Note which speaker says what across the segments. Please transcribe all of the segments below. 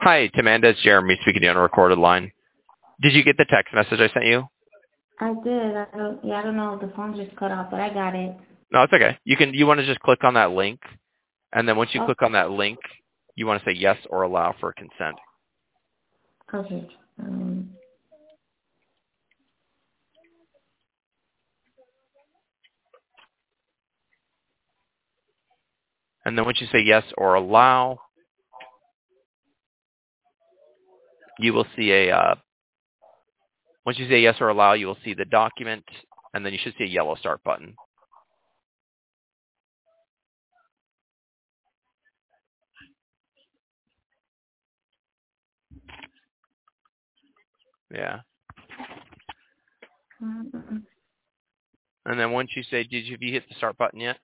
Speaker 1: Hi, Tamanda. It's Jeremy speaking to you on a recorded line. Did you get the text message I sent you?
Speaker 2: I did. I don't know if the phone just cut off, but I got it.
Speaker 1: No, it's okay. You want to just click on that link, and then once you click on that link, you want to say yes or allow for consent.
Speaker 2: Okay.
Speaker 1: And then once you say yes or allow, you will see once you say yes or allow, you will see the document, and then you should see a yellow start button. Yeah. And then once you say, have you hit the start button yet?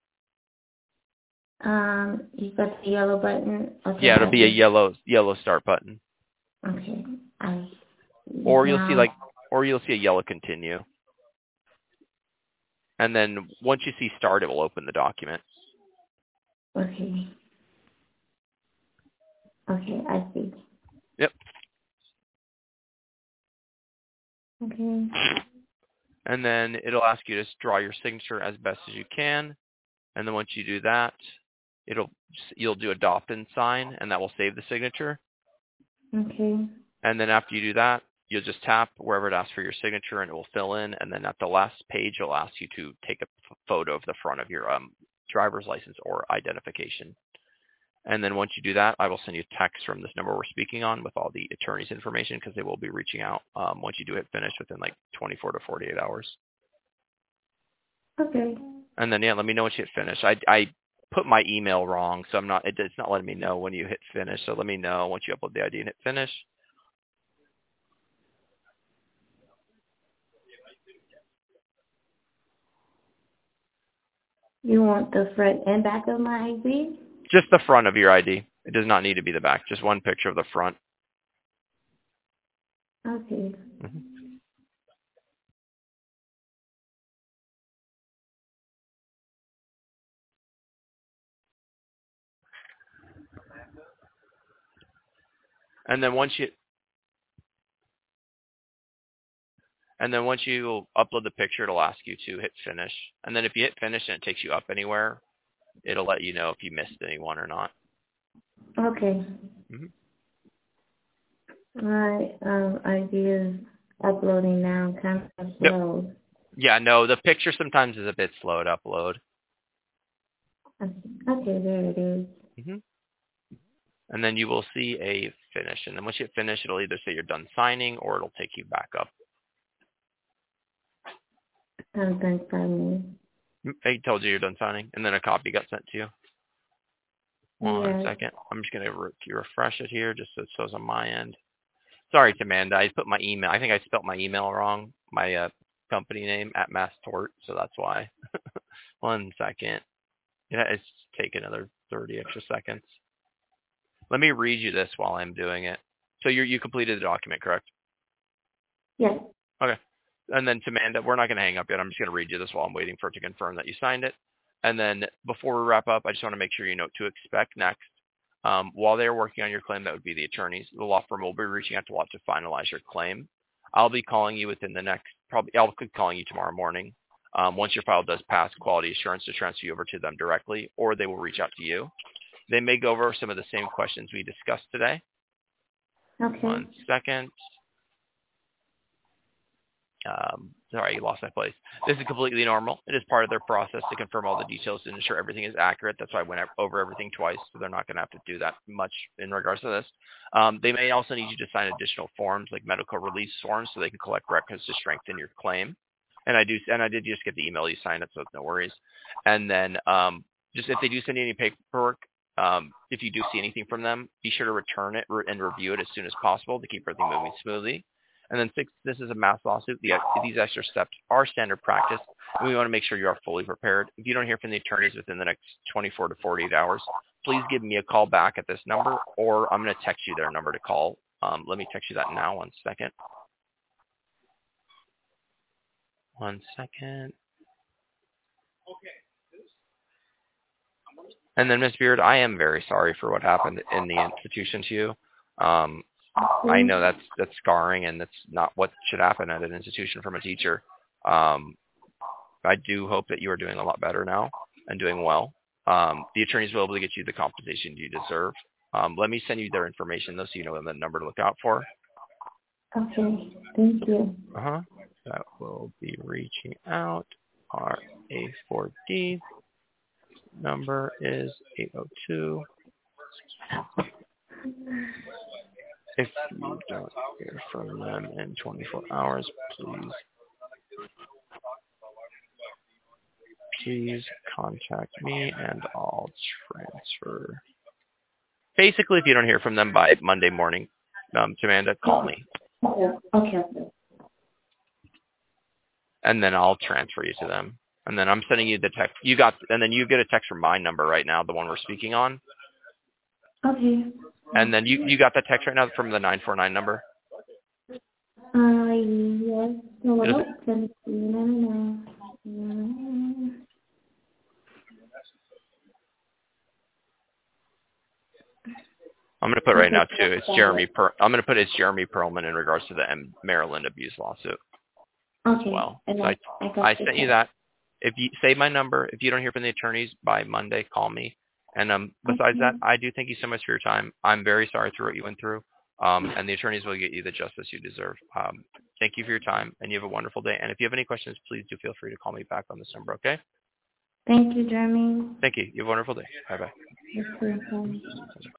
Speaker 2: You got the yellow button. Okay,
Speaker 1: yeah, it'll be a yellow start button.
Speaker 2: Okay.
Speaker 1: Or you'll see a yellow continue. And then once you see start, it will open the document.
Speaker 2: Okay. Okay, I see.
Speaker 1: Yep.
Speaker 2: Okay.
Speaker 1: And then it'll ask you to draw your signature as best as you can. And then once you do that, you'll do a Dolphin sign, and that will save the signature.
Speaker 2: Okay.
Speaker 1: And then after you do that, you'll just tap wherever it asks for your signature, and it will fill in. And then at the last page, it'll ask you to take a photo of the front of your driver's license or identification. And then once you do that, I will send you a text from this number we're speaking on with all the attorney's information, because they will be reaching out once you do hit finish within like 24 to 48 hours.
Speaker 2: Okay.
Speaker 1: And then, let me know once you hit finish. I put my email wrong, so it's not letting me know when you hit finish. So let me know once you upload the ID and hit finish.
Speaker 2: You want the front and back of my ID?
Speaker 1: Just the front of your ID. It does not need to be the back. Just one picture of the front.
Speaker 2: Okay.
Speaker 1: Mm-hmm. And then once you upload the picture, it'll ask you to hit finish. And then if you hit finish and it takes you up anywhere, it'll let you know if you missed anyone or not.
Speaker 2: Okay.
Speaker 1: Mm-hmm.
Speaker 2: My ID is uploading now, kind of slow.
Speaker 1: Yep. Yeah, no, the picture sometimes is a bit slow to upload.
Speaker 2: Okay, there it is.
Speaker 1: Mm-hmm. And then you will see a finish. And then once you hit finish, it'll either say you're done signing or it'll take you back up.
Speaker 2: I'm done signing.
Speaker 1: I told you you're done signing, and then a copy got sent to you. One second. I'm just going to refresh it here just so it shows on my end. Sorry, Tamanda. I put my email. I think I spelled my email wrong. My company name @MassTort, so that's why. 1 second. Yeah, it's take another 30 extra seconds. Let me read you this while I'm doing it. So you completed the document, correct?
Speaker 2: Yes.
Speaker 1: Okay. And then Tamanda, we're not going to hang up yet. I'm just going to read you this while I'm waiting for it to confirm that you signed it. And then before we wrap up, I just want to make sure you know to expect next. While they're working on your claim, that would be the attorneys. The law firm will be reaching out to finalize your claim. I'll be calling you within the next, I'll be calling you tomorrow morning. Once your file does pass quality assurance, to transfer you over to them directly, or they will reach out to you. They may go over some of the same questions we discussed today.
Speaker 2: Okay.
Speaker 1: 1 second. Sorry, you lost my place. This is completely normal. It is part of their process to confirm all the details and ensure everything is accurate. That's why I went over everything twice, so they're not going to have to do that much in regards to this. They may also need you to sign additional forms, like medical release forms, so they can collect records to strengthen your claim. And I did just get the email you signed it, so no worries. And then just if they do send you any paperwork, if you do see anything from them, be sure to return it and review it as soon as possible to keep everything moving smoothly. And then 6, this is a mass lawsuit. These extra steps are standard practice, and we want to make sure you are fully prepared. If you don't hear from the attorneys within the next 24 to 48 hours, please give me a call back at this number, or I'm going to text you their number to call. Let me text you that now. 1 second. 1 second. And then, Ms. Beard, I am very sorry for what happened in the institution to you. I know that's scarring, and that's not what should happen at an institution from a teacher. I do hope that you are doing a lot better now and doing well. The attorneys will be able to get you the compensation you deserve. Let me send you their information, though, so you know the number to look out for.
Speaker 2: Okay. Thank you.
Speaker 1: That will be reaching out. Our A4D number is 802. If you don't hear from them in 24 hours, please contact me and I'll transfer. Basically, if you don't hear from them by Monday morning, Amanda, call me.
Speaker 2: Okay.
Speaker 1: And then I'll transfer you to them. And then I'm sending you the text. And then you get a text from my number right now, the one we're speaking on.
Speaker 2: Okay.
Speaker 1: And then you got that text right now from the 949 number?
Speaker 2: Yes. No, let me see. No.
Speaker 1: I'm going to put right now too. It's Jeremy. I'm going to put it's Jeremy Perlman in regards to the Maryland abuse lawsuit as well. So I sent you that. If you save my number, if you don't hear from the attorneys by Monday, call me. And besides that, I do thank you so much for your time. I'm very sorry for what you went through. And the attorneys will get you the justice you deserve. Thank you for your time, and you have a wonderful day. And if you have any questions, please do feel free to call me back on this number. Okay?
Speaker 2: Thank you, Jeremy.
Speaker 1: Thank you. You have a wonderful day. Bye bye.
Speaker 2: Yes, sir.